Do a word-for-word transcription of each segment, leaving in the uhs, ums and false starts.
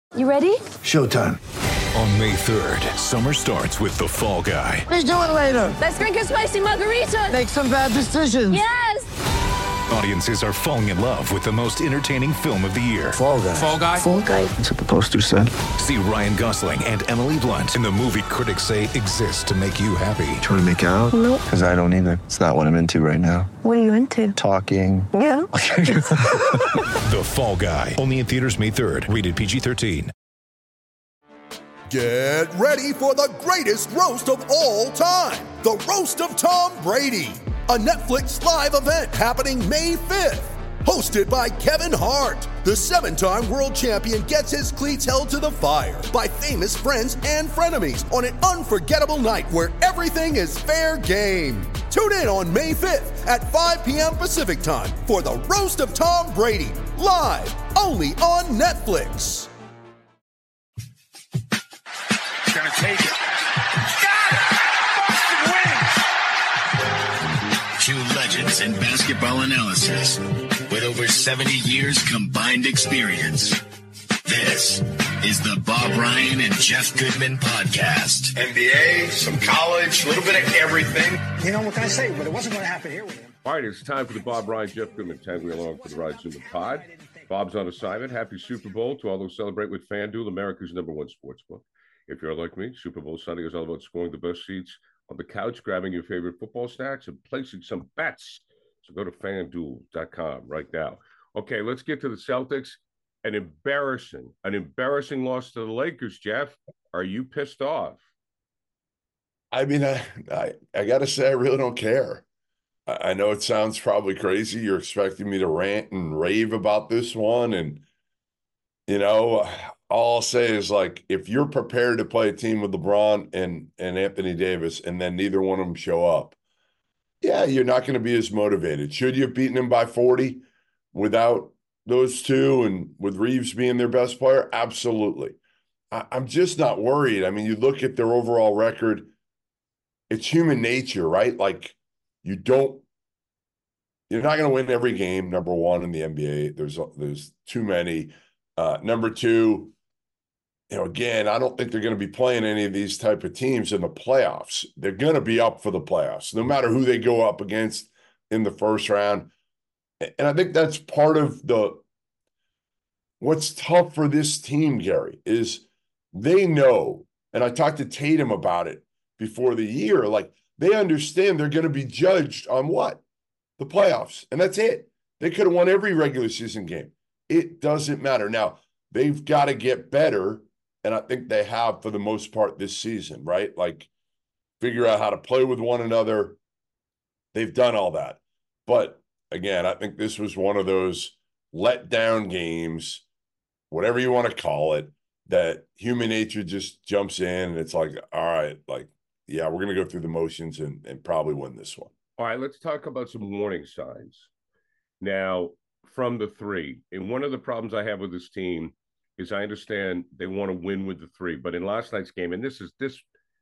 You ready? Showtime. On May third, summer starts with The Fall Guy. Let's do it later. Let's drink a spicy margarita. Make some bad decisions. Yes! Audiences are falling in love with the most entertaining film of the year. Fall Guy. Fall Guy? Fall Guy. That's what the poster said. See Ryan Gosling and Emily Blunt in the movie critics say exists to make you happy. Trying to make it out? Nope. Because I don't either. It's not what I'm into right now. What are you into? Talking. Yeah. The Fall Guy. Only in theaters May third. Rated P G thirteen. Get ready for the greatest roast of all time. The Roast of Tom Brady. A Netflix live event happening May fifth. Hosted by Kevin Hart. The seven-time world champion gets his cleats held to the fire by famous friends and frenemies on an unforgettable night where everything is fair game. Tune in on May fifth at five p.m. Pacific time for the Roast of Tom Brady. Live only on Netflix. Gonna take it. Got it! Boston wins! Two legends in basketball analysis with over seventy years combined experience. This is the Bob Ryan and Jeff Goodman podcast. N B A, some college, a little bit of everything. You know, what can I say? But it wasn't going to happen here with him. All right, it's time for the Bob Ryan, Jeff Goodman tangling along for the Ride Zoomer pod. Bob's on assignment. Happy Super Bowl to all those celebrate with FanDuel, America's number one sportsbook. If you're like me, Super Bowl Sunday is all about scoring the best seats on the couch, grabbing your favorite football snacks, and placing some bets. So go to FanDuel dot com right now. Okay, let's get to the Celtics. An embarrassing, an embarrassing loss to the Lakers, Jeff. Are you pissed off? I mean, I I, I got to say, I really don't care. I, I know it sounds probably crazy. You're expecting me to rant and rave about this one. And, you know, all I'll say is, like, if you're prepared to play a team with LeBron and, and Anthony Davis, and then neither one of them show up, yeah, you're not going to be as motivated. Should you have beaten him by forty without those two and with Reeves being their best player? Absolutely. I, I'm just not worried. I mean, you look at their overall record, it's human nature, right? Like, you don't, you're not going to win every game, number one, in the N B A. There's, there's too many. Uh, number two, you know, again, I don't think they're going to be playing any of these type of teams in the playoffs. They're going to be up for the playoffs, no matter who they go up against in the first round. And I think that's part of the what's tough for this team, Gary, is they know, and I talked to Tatum about it before the year, like, they understand they're going to be judged on what? The playoffs. And that's it. They could have won every regular season game. It doesn't matter. Now, they've got to get better, and I think they have for the most part this season, right? Like, figure out how to play with one another. They've done all that. But again, I think this was one of those letdown games, whatever you want to call it, that human nature just jumps in, and it's like, all right, like, yeah, we're going to go through the motions and, and probably win this one. All right, let's talk about some warning signs. Now, from the three, and one of the problems I have with this team is I understand they want to win with the three, but in last night's game, and this is this,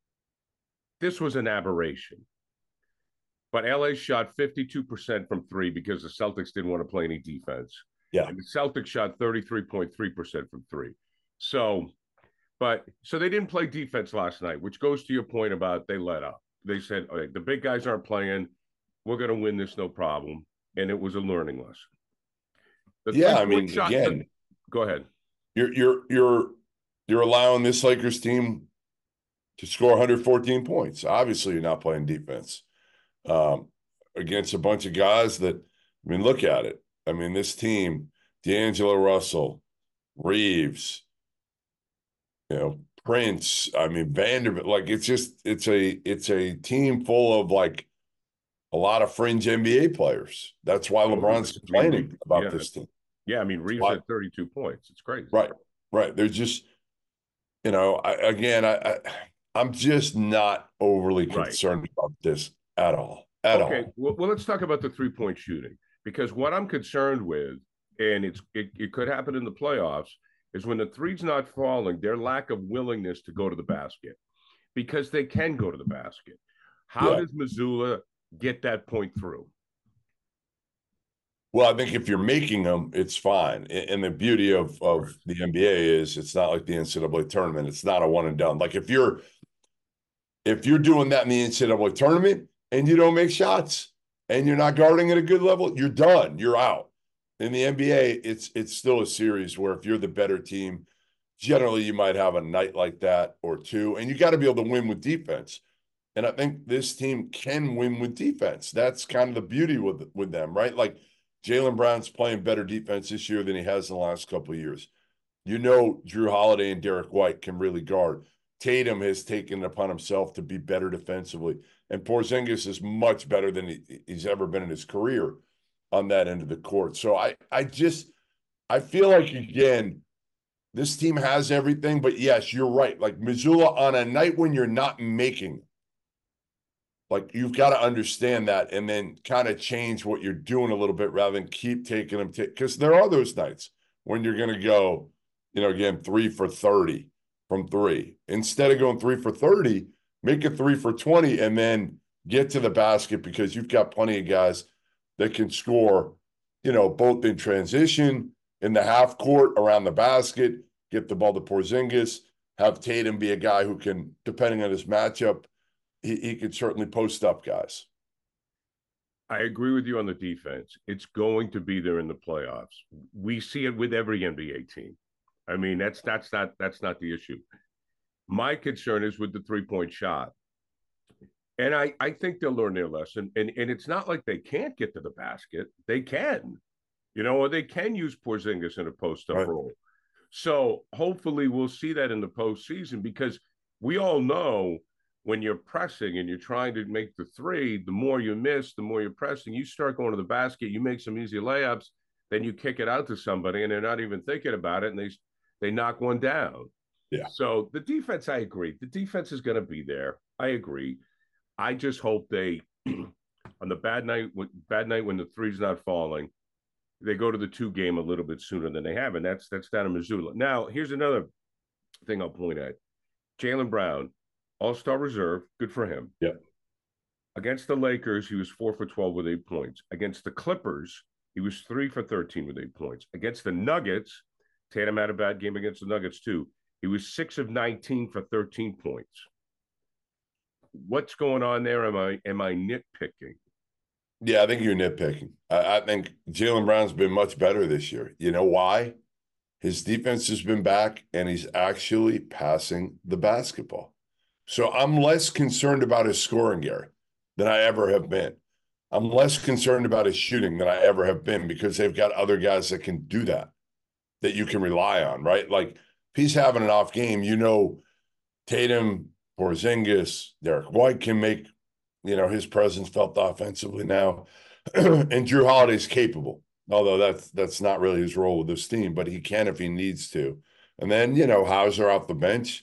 this was an aberration. But L A shot fifty-two percent from three because the Celtics didn't want to play any defense. Yeah. And the Celtics shot thirty-three point three percent from three. So, but, so they didn't play defense last night, which goes to your point about they let up. They said, all right, the big guys aren't playing. We're going to win this, no problem. And it was a learning lesson. The yeah, I mean, again, the, go ahead. You're you're you're you're allowing this Lakers team to score one hundred fourteen points. Obviously, you're not playing defense um, against a bunch of guys that, I mean, look at it. I mean, this team, D'Angelo Russell, Reeves, you know, Prince, I mean, Vanderbilt, like, it's just, it's a, it's a team full of, like, a lot of fringe N B A players. That's why LeBron's complaining about yeah. this team. Yeah, I mean, Reeves why? had thirty-two points. It's crazy. Right, right. They're just, you know, I, again, I, I, I'm just not overly concerned right. about this at all, at okay. all. Well, well, let's talk about the three-point shooting, because what I'm concerned with, and it's it, it could happen in the playoffs, is when the three's not falling, their lack of willingness to go to the basket, because they can go to the basket. How yeah. does Missoula get that point through? Well, I think if you're making them, it's fine. And the beauty of, of the N B A is it's not like the N C double A tournament. It's not a one and done. Like if you're if you're doing that in the N C double A tournament and you don't make shots and you're not guarding at a good level, you're done. You're out. In the N B A, it's it's still a series where if you're the better team, generally you might have a night like that or two, and you got to be able to win with defense. And I think this team can win with defense. That's kind of the beauty with with them, right? Like Jaylen Brown's playing better defense this year than he has in the last couple of years. You know, Drew Holiday and Derek White can really guard. Tatum has taken it upon himself to be better defensively. And Porzingis is much better than he, he's ever been in his career on that end of the court. So I, I just, I feel like, again, this team has everything. But, yes, you're right. Like, Missoula, on a night when you're not making, like, you've got to understand that and then kind of change what you're doing a little bit rather than keep taking them. Because there are those nights when you're going to go, you know, again, three for thirty from three. Instead of going three for thirty, make it three for twenty and then get to the basket because you've got plenty of guys that can score, you know, both in transition, in the half court, around the basket, get the ball to Porzingis, have Tatum be a guy who can, depending on his matchup, he, he could certainly post up guys. I agree with you on the defense. It's going to be there in the playoffs. We see it with every N B A team. I mean, that's that's not that's not the issue. My concern is with the three-point shot. And I, I think they'll learn their lesson. And, and it's not like they can't get to the basket. They can. You know, or they can use Porzingis in a post-up right. role. So hopefully we'll see that in the postseason because we all know when you're pressing and you're trying to make the three, the more you miss, the more you're pressing, you start going to the basket, you make some easy layups, then you kick it out to somebody and they're not even thinking about it and they they knock one down. Yeah. So the defense, I agree. The defense is going to be there. I agree. I just hope they, on the bad night, bad night when the three's not falling, they go to the two game a little bit sooner than they have, and that's that's down in Missoula. Now, here's another thing I'll point at: Jaylen Brown, All-Star reserve, good for him. Yeah. Against the Lakers, he was four for twelve with eight points. Against the Clippers, he was three for thirteen with eight points. Against the Nuggets, Tatum had a bad game against the Nuggets too. He was six of nineteen for thirteen points. What's going on there? Am I am I nitpicking? Yeah, I think you're nitpicking. I, I think Jaylen Brown's been much better this year. You know why? His defense has been back, and he's actually passing the basketball. So I'm less concerned about his scoring, Gary, than I ever have been. I'm less concerned about his shooting than I ever have been because they've got other guys that can do that, that you can rely on, right? Like, if he's having an off game, you know, Tatum, Porzingis, Derek White can make, you know, his presence felt offensively now. And Drew Holiday's capable, although that's that's not really his role with this team, but he can if he needs to. And then, you know, Hauser off the bench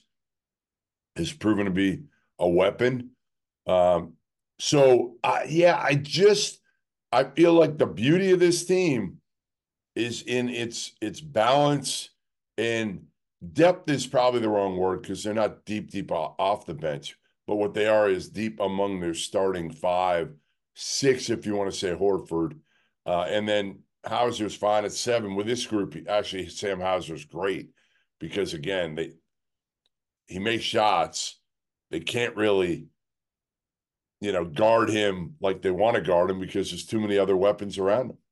has proven to be a weapon. Um, so, I, yeah, I just – I feel like the beauty of this team is in its its balance, and depth is probably the wrong word because they're not deep, deep off the bench. But what they are is deep among their starting five, six if you want to say Horford. Uh, and then Hauser's fine at seven. With this group, actually, Sam Hauser's great because, again, they he makes shots. They can't really, you know, guard him like they want to guard him because there's too many other weapons around him.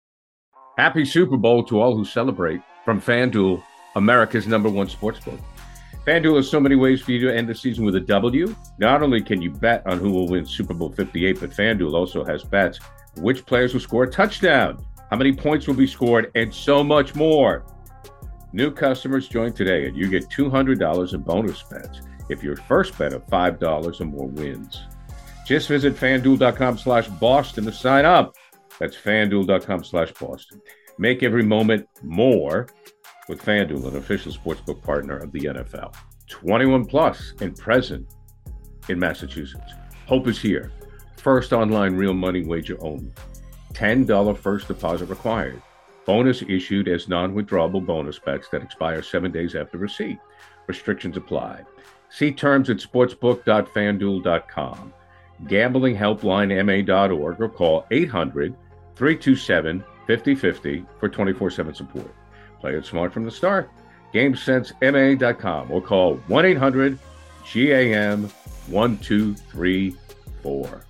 Happy Super Bowl to all who celebrate from FanDuel, America's number one sportsbook. FanDuel has so many ways for you to end the season with a W. Not only can you bet on who will win Super Bowl fifty-eight, but FanDuel also has bets which players will score a touchdown, how many points will be scored, and so much more. New customers join today and you get two hundred dollars in bonus bets if your first bet of five dollars or more wins. Just visit FanDuel.com slash Boston to sign up. That's FanDuel.com slash Boston. Make every moment more with FanDuel, an official sportsbook partner of the N F L. twenty-one plus and present in Massachusetts. Hope is here. First online real money wager only. ten dollars first deposit required. Bonus issued as non-withdrawable bonus bets that expire seven days after receipt. Restrictions apply. See terms at sportsbook dot fanduel dot com. Gambling helpline M A dot org or call eight hundred three two seven, five oh five oh for twenty-four seven support. Play it smart from the start. GameSense M A dot com or call one eight hundred G A M one two three four.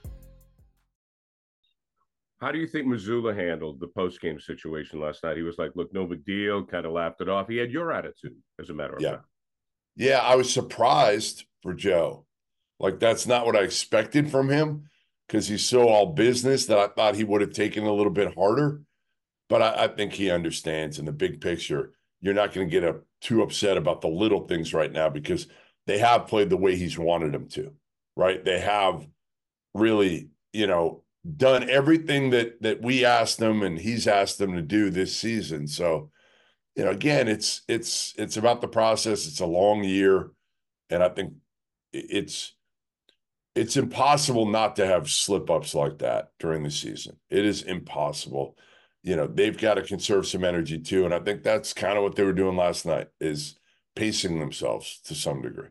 How do you think Mazzulla handled the post-game situation last night? He was like, look, no big deal, kind of laughed it off. He had your attitude, as a matter of Yeah. fact. Yeah, I was surprised for Joe. Like, that's not what I expected from him because he's so all business that I thought he would have taken a little bit harder. But I, I think he understands in the big picture. You're not going to get a, too upset about the little things right now because they have played the way he's wanted them to, right? They have really, you know, done everything that that we asked them and he's asked them to do this season. So, you know, again, it's it's it's about the process. It's a long year, and I think it's it's impossible not to have slip-ups like that during the season. It is impossible. You know, they've got to conserve some energy too, and I think that's kind of what they were doing last night, is pacing themselves to some degree.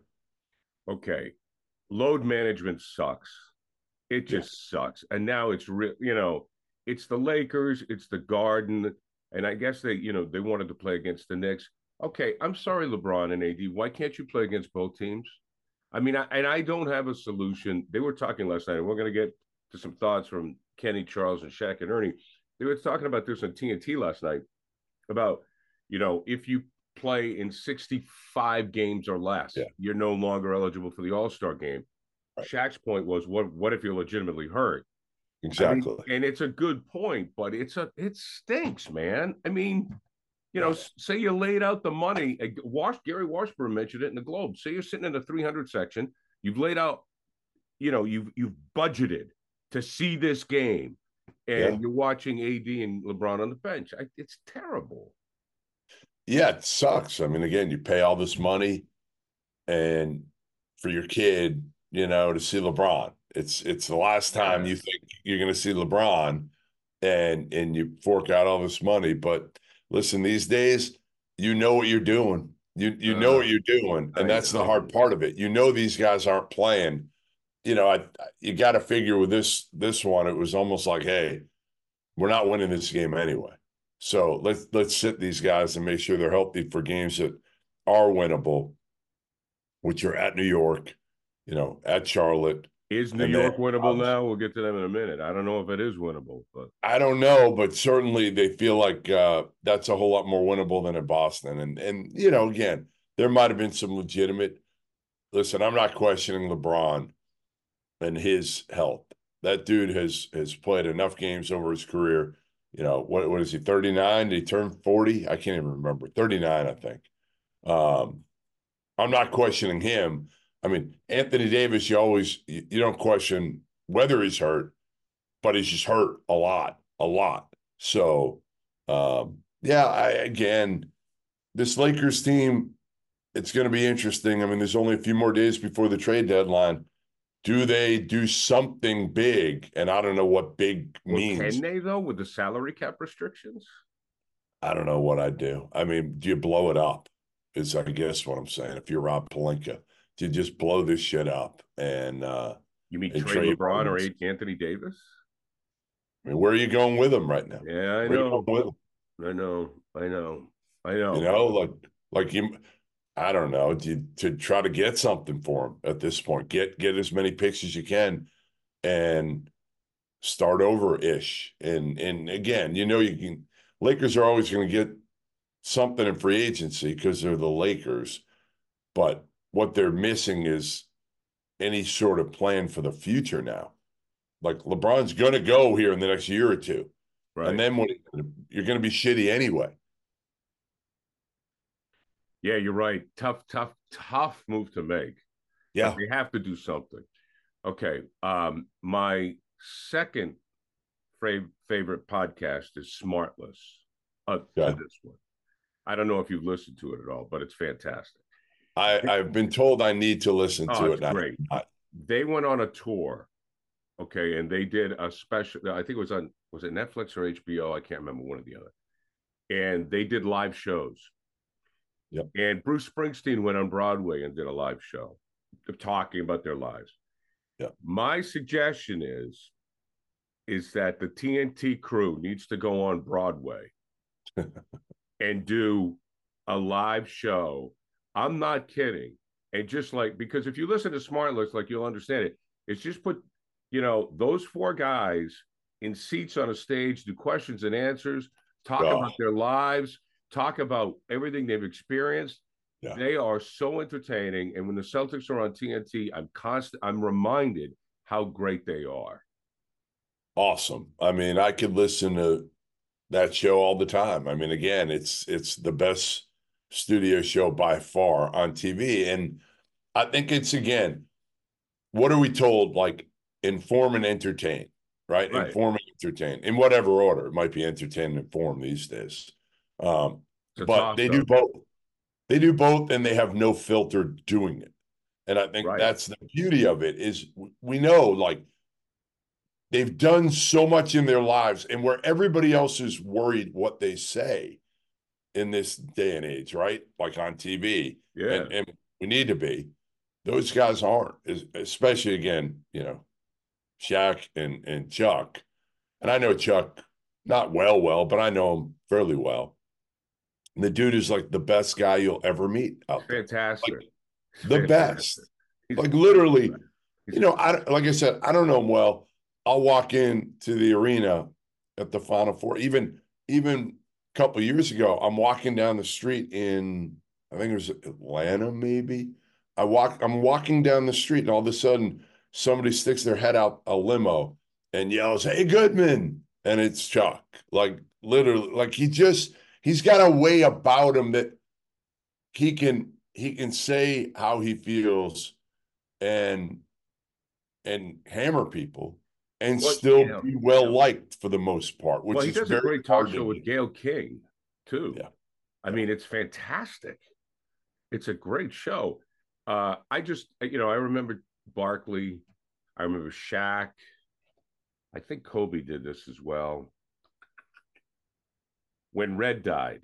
Okay. Load management sucks. It just yeah. sucks. And now it's real, you know, it's the Lakers, it's the Garden, and I guess they, you know, they wanted to play against the Knicks. Okay, I'm sorry, LeBron and A D. Why can't you play against both teams? I mean, I, and I don't have a solution. They were talking last night, and we're going to get to some thoughts from Kenny, Charles, and Shaq and Ernie. They were talking about this on T N T last night about, you know, if you play in sixty-five games or less, yeah. you're no longer eligible for the All-Star game. Right. Shaq's point was, what what if you're legitimately hurt? Exactly. I mean, and it's a good point, but it's a it stinks, man. I mean, you know, say you laid out the money. Wash, Gary Washburn mentioned it in the Globe. Say you're sitting in the three hundred section. You've laid out, you know, you've you've budgeted to see this game, and yeah. you're watching A D and LeBron on the bench. I, it's terrible. Yeah, it sucks. I mean, again, you pay all this money, and for your kid, you know, to see LeBron. It's it's the last time you think you're going to see LeBron, and and you fork out all this money. But listen, these days, you know what you're doing. You you know uh, what you're doing, and that's the hard part of it. You know these guys aren't playing. You know, I you got to figure with this this one, it was almost like, hey, we're not winning this game anyway. So let's let's sit these guys and make sure they're healthy for games that are winnable, which are at New York, you know, at Charlotte. Is New York then, winnable now? We'll get to them in a minute. I don't know if it is winnable, but I don't know, but certainly they feel like uh, that's a whole lot more winnable than in Boston. And and you know, again, there might have been some legitimate. Listen, I'm not questioning LeBron and his health. That dude has has played enough games over his career. You know, what what is he? thirty-nine? Did he turn forty? I can't even remember. thirty-nine, I think. Um, I'm not questioning him. I mean, Anthony Davis, you always you, you don't question whether he's hurt, but he's just hurt a lot, a lot. So, um, yeah, I, again, this Lakers team, it's going to be interesting. I mean, there's only a few more days before the trade deadline. Do they do something big? And I don't know what big well, means. Can they, though, with the salary cap restrictions? I don't know what I'd do. I mean, do you blow it up is, I guess, what I'm saying. If you're Rob Pelinka, do you just blow this shit up? And uh, you mean trade LeBron or Anthony Davis? I mean, where are you going with him right now? Yeah, I know. I know. I know. I know. You know, like, like you – I don't know, to, to try to get something for him at this point. Get get as many picks as you can and start over-ish. And, and again, you know, you can – Lakers are always going to get something in free agency because they're the Lakers. But what they're missing is any sort of plan for the future now. Like, LeBron's going to go here in the next year or two. Right. And then when you're going to be shitty anyway. Yeah, you're right. Tough, tough, tough move to make. Yeah. But they have to do something. Okay. Um, my second fav- favorite podcast is Smartless. Uh, yeah. To this one. I don't know if you've listened to it at all, but it's fantastic. I, I've been told I need to listen oh, to it's it. Great. I, they went on a tour. Okay. And they did a special, I think it was on, was it Netflix or H B O? I can't remember, one or the other. And they did live shows. Yep. And Bruce Springsteen went on Broadway and did a live show talking about their lives. Yep. My suggestion is is that the T N T crew needs to go on Broadway and do a live show. I'm not kidding. And just like, because if you listen to Smartless, like you'll understand it, it's just put, you know, those four guys in seats on a stage, do questions and answers, talk oh. about their lives, talk about everything they've experienced. Yeah. They are so entertaining. And when the Celtics are on T N T, I'm constant, I'm reminded how great they are. Awesome. I mean, I could listen to that show all the time. I mean, again, it's it's the best studio show by far on T V. And I think it's, again, what are we told? Like, inform and entertain, right? right. Inform and entertain in whatever order. It might be entertain and inform these days. Um, but they do both. They do both, and they have no filter doing it. And I think right. that's the beauty of it is we know, like, they've done so much in their lives, and where everybody else is worried what they say in this day and age, right? Like on T V. Yeah. And, and we need to be. Those guys aren't, especially, again, you know, Shaq and, and Chuck. And I know Chuck not well, well, but I know him fairly well. And the dude is like the best guy you'll ever meet out there. Fantastic. Like, the best. Like literally, you know, I like I said, I don't know him well. I'll walk into the arena at the Final Four. Even even a couple of years ago, I'm walking down the street in, I think it was Atlanta, maybe. I walk, I'm walking down the street, and all of a sudden, somebody sticks their head out a limo and yells, "Hey, Goodman!" And it's Chuck. Like literally, like he just he's got a way about him that he can he can say how he feels and and hammer people and well, still yeah, be well yeah. liked for the most part. Which well, he is does very a great talk show with do. Gayle King too. Yeah, I mean, it's fantastic. It's a great show. Uh, I just, you know, I remember Barkley. I remember Shaq. I think Kobe did this as well. When Red died,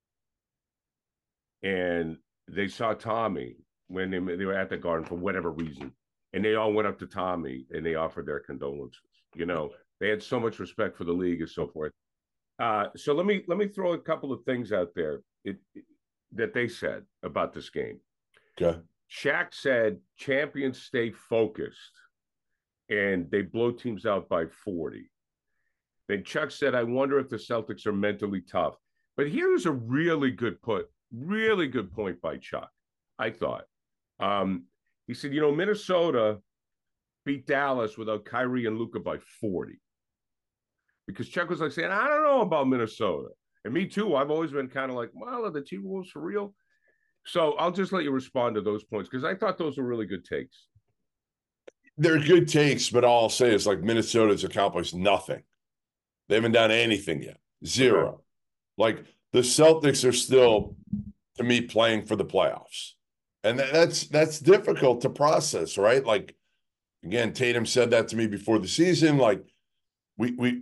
and they saw Tommy when they, they were at the Garden for whatever reason, and they all went up to Tommy and they offered their condolences. You know, they had so much respect for the league and so forth. Uh, so let me let me throw a couple of things out there it, it, that they said about this game. Okay. Shaq said champions stay focused and they blow teams out by forty. Then Chuck said, I wonder if the Celtics are mentally tough. But here's a really good put, really good point by Chuck, I thought. Um, he said, you know, Minnesota beat Dallas without Kyrie and Luka by forty. Because Chuck was like saying, I don't know about Minnesota. And me too. I've always been kind of like, well, are the T-Wolves for real? So I'll just let you respond to those points because I thought those were really good takes. They're good takes, but all I'll say is like Minnesota's accomplished nothing. They haven't done anything yet. Zero. Okay. Like the Celtics are still, to me, playing for the playoffs. And that's that's difficult to process, right? Like, again, Tatum said that to me before the season. Like, we we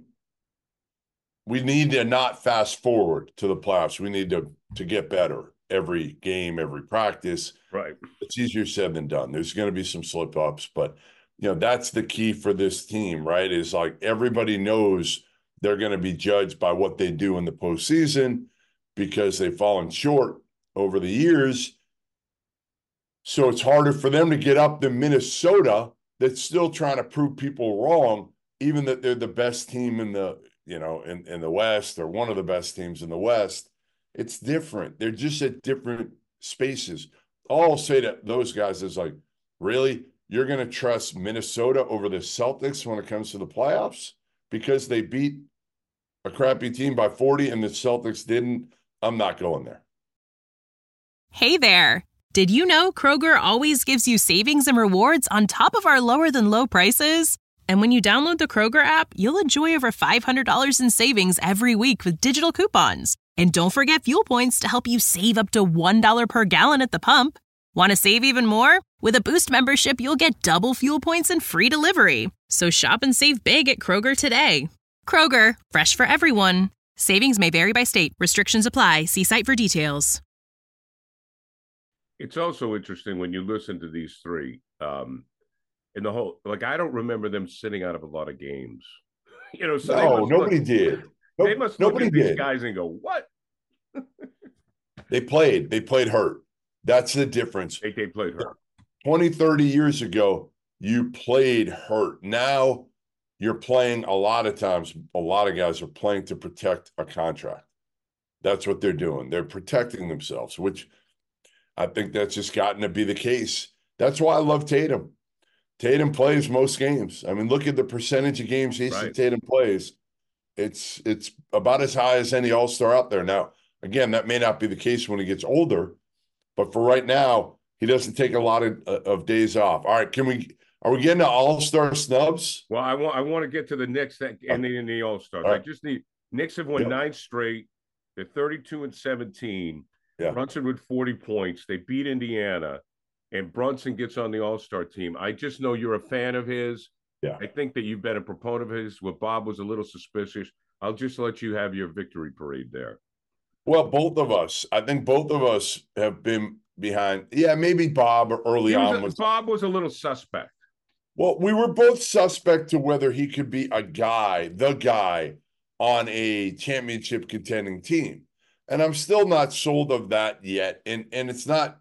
we need to not fast forward to the playoffs. We need to to get better every game, every practice. Right. It's easier said than done. There's going to be some slip-ups, but, you know, that's the key for this team, right? Is like everybody knows they're going to be judged by what they do in the postseason because they've fallen short over the years. So it's harder for them to get up than Minnesota that's still trying to prove people wrong, even that they're the best team in the, you know, in, in the West or one of the best teams in the West. It's different. They're just at different spaces. All I'll say to those guys is like, really? You're going to trust Minnesota over the Celtics when it comes to the playoffs? Because they beat a crappy team by forty and the Celtics didn't? I'm not going there. Hey there. Did you know Kroger always gives you savings and rewards on top of our lower than low prices? And when you download the Kroger app, you'll enjoy over five hundred dollars in savings every week with digital coupons. And don't forget fuel points to help you save up to one dollar per gallon at the pump. Want to save even more? With a Boost membership, you'll get double fuel points and free delivery. So shop and save big at Kroger today. Kroger, fresh for everyone. Savings may vary by state. Restrictions apply. See site for details. It's also interesting when you listen to these three. Um, in the whole, like, I don't remember them sitting out of a lot of games. You know, so no, nobody look, did. They must look nobody at these did. guys and go, "What?" They played. They played hurt. That's the difference. They, they played hurt. twenty, thirty years ago, you played hurt. Now you're playing a lot of times. A lot of guys are playing to protect a contract. That's what they're doing. They're protecting themselves, which I think that's just gotten to be the case. That's why I love Tatum. Tatum plays most games. I mean, look at the percentage of games Jason Right. Tatum plays. It's it's about as high as any All-Star out there. Now, again, that may not be the case when he gets older, but for right now, he doesn't take a lot of, of days off. All right, can we are we getting to All-Star snubs? Well, I want I want to get to the Knicks that and the, and the All-Stars. Right. I just need Knicks have won Yep. nine straight. They're thirty-two and seventeen. Yeah. Brunson with forty points. They beat Indiana, and Brunson gets on the All-Star team. I just know you're a fan of his. Yeah. I think that you've been a proponent of his. Where Bob was a little suspicious. I'll just let you have your victory parade there. Well, both of us. I think both of us have been behind. Yeah, maybe Bob early He was on a- was. Bob was a little suspect. Well, we were both suspect to whether he could be a guy, the guy on a championship contending team. And I'm still not sold of that yet. And and it's not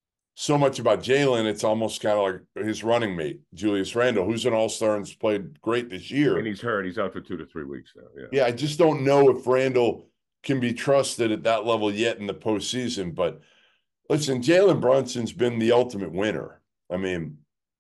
so much about Jalen. It's almost kind of like his running mate, Julius Randle, who's an all-star and's played great this year. And he's hurt. He's out for two to three weeks now. Yeah. Yeah, I just don't know if Randle can be trusted at that level yet in the postseason. But listen, Jalen Brunson's been the ultimate winner. I mean,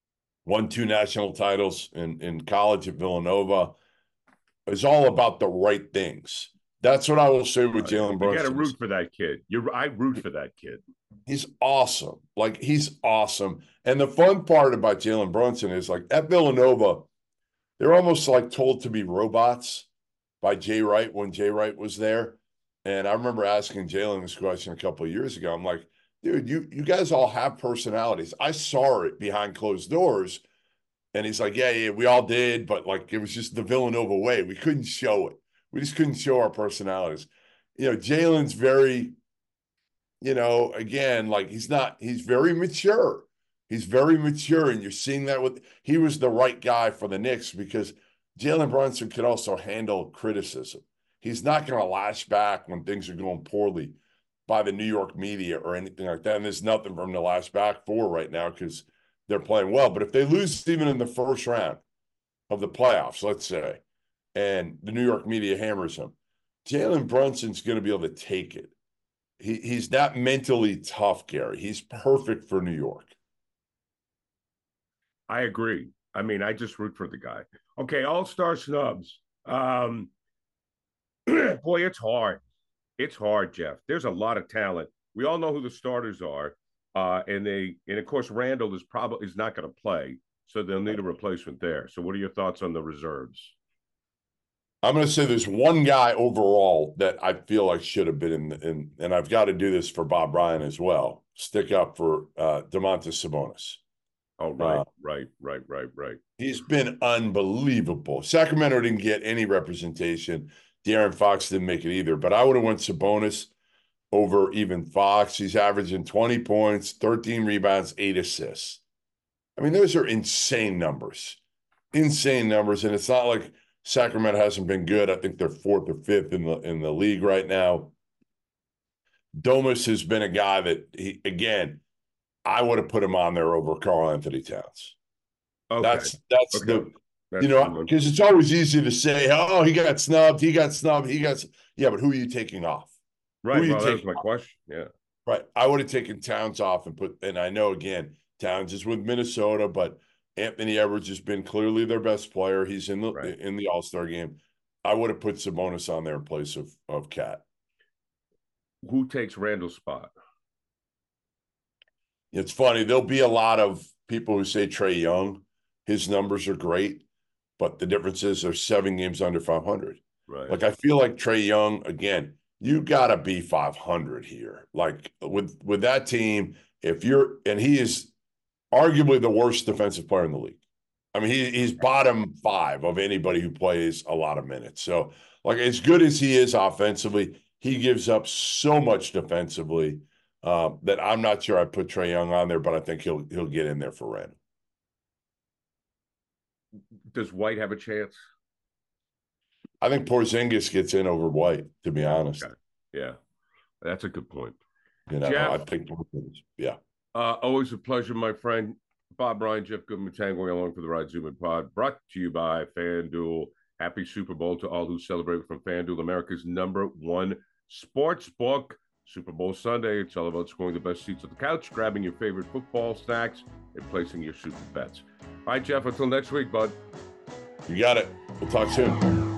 won two national titles in, in college at Villanova. It's all about the right things. That's what I will say with Jalen Brunson. You got to root for that kid. You, I root for that kid. He's awesome. Like, he's awesome. And the fun part about Jalen Brunson is, like, at Villanova, they're almost like told to be robots by Jay Wright when Jay Wright was there. And I remember asking Jalen this question a couple of years ago. I'm like, dude, you you guys all have personalities. I saw it behind closed doors. And he's like, yeah, yeah, we all did. But, like, it was just the Villanova way. We couldn't show it. We just couldn't show our personalities. You know, Jalen's very, you know, again, like, he's not, he's very mature. He's very mature. And you're seeing that with, he was the right guy for the Knicks because Jalen Brunson could also handle criticism. He's not going to lash back when things are going poorly by the New York media or anything like that. And there's nothing for him to lash back for right now because they're playing well. But if they lose even in the first round of the playoffs, let's say, and the New York media hammers him, Jalen Brunson's going to be able to take it. He, he's not mentally tough, Gary. He's perfect for New York. I agree. I mean, I just root for the guy. Okay, all-star snubs. Um, boy, it's hard. It's hard, Jeff. There's a lot of talent. We all know who the starters are. Uh, and they, and of course, Randall is probably is not going to play, so they'll need a replacement there. So, what are your thoughts on the reserves? I'm going to say there's one guy overall that I feel like should have been in, the, in and I've got to do this for Bob Ryan as well. Stick up for uh, Domantas Sabonis. Oh, right, uh, right, right, right, right. He's been unbelievable. Sacramento didn't get any representation. De'Aaron Fox didn't make it either, but I would have went Sabonis over even Fox. He's averaging twenty points, thirteen rebounds, eight assists. I mean, those are insane numbers. Insane numbers. And it's not like Sacramento hasn't been good. I think they're fourth or fifth in the in the league right now. Domas has been a guy that, he, again, I would have put him on there over Karl Anthony Towns. Okay. That's that's Okay. the That's you know, the because it's always easy to say, oh, he got snubbed, he got snubbed, he got yeah, but who are you taking off? right. Who are you Well, that was taking my off? question. Yeah. Right. I would have taken Towns off and put, and I know again, Towns is with Minnesota, but Anthony Edwards has been clearly their best player. He's in the Right. in the All-Star game. I would have put Sabonis on there in place of of Cat. Who takes Randall's spot? It's funny. There'll be a lot of people who say Trae Young. His numbers are great, but the difference is they're seven games under five hundred. Right. Like, I feel like Trae Young, again, you got to be five hundred here. Like, with with that team, if you're – and he is arguably the worst defensive player in the league. I mean, he, he's bottom five of anybody who plays a lot of minutes. So, like, as good as he is offensively, he gives up so much defensively uh, that I'm not sure I put Trae Young on there, but I think he'll he'll get in there for Randall. Does White have a chance? I think Porzingis gets in over White, to be honest. Okay. Yeah, that's a good point. You know, Jeff, I think Porzingis. Yeah. Uh, always a pleasure, my friend. Bob Ryan, Jeff Goodman, tangling along for the Ride Zoom Pod, brought to you by FanDuel. Happy Super Bowl to all who celebrate from FanDuel, America's number one sports book. Super Bowl Sunday, it's all about scoring the best seats on the couch, grabbing your favorite football snacks, and placing your super bets. All right, Jeff, until next week, bud. You got it. We'll talk soon.